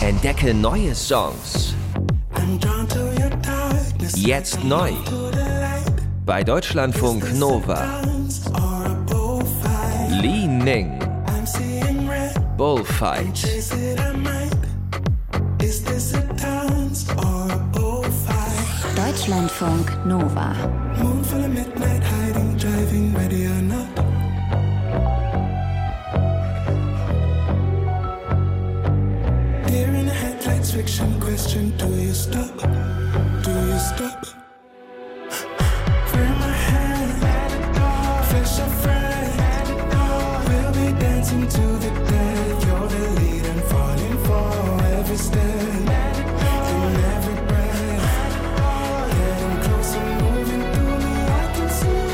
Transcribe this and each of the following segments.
Entdecke neue Songs. Jetzt neu. Bei Deutschlandfunk Nova. Li Ning. Bullfight. Deutschlandfunk Nova. Fiction question, do you stop? Do you stop? Frame my hand, fish are friend. We'll be dancing to the death. You're the lead and falling for every step and every breath. Getting closer, moving through me, I can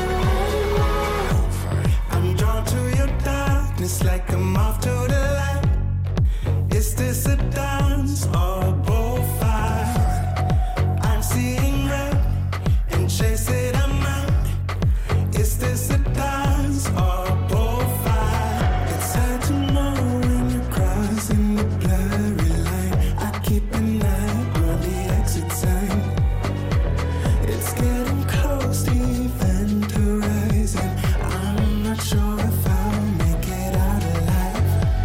see it. I'm drawn to your darkness like a moth to the light. Is this a dance or a bullfight? I'm seeing red and chase it out. Is this a dance or a bullfight? It's hard to know when you're crossing the blurry line. I keep an eye on the exit sign. It's getting close, the event horizon. I'm not sure if I'll make it out alive.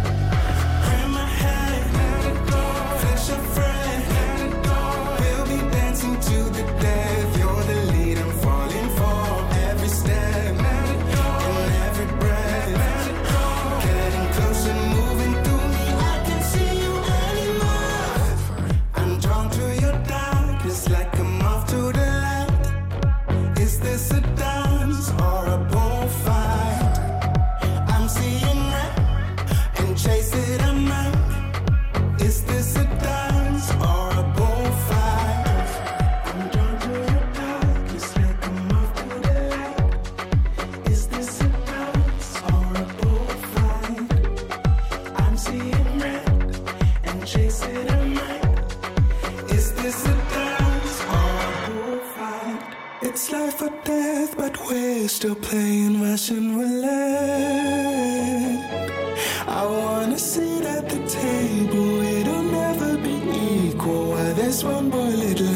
To the death, you're the lead, I'm falling for every step and every breath. Getting closer, moving through me, I can't see you anymore. I'm drawn to your darkness like a moth to the light. Is this a dance or a bullfight? I'm seeing red and chase it out. Is this a dance or a bullfight? It's life or death, but we're still playing Russian roulette. I wanna sit at the table, it'll never be equal. While there's one boy little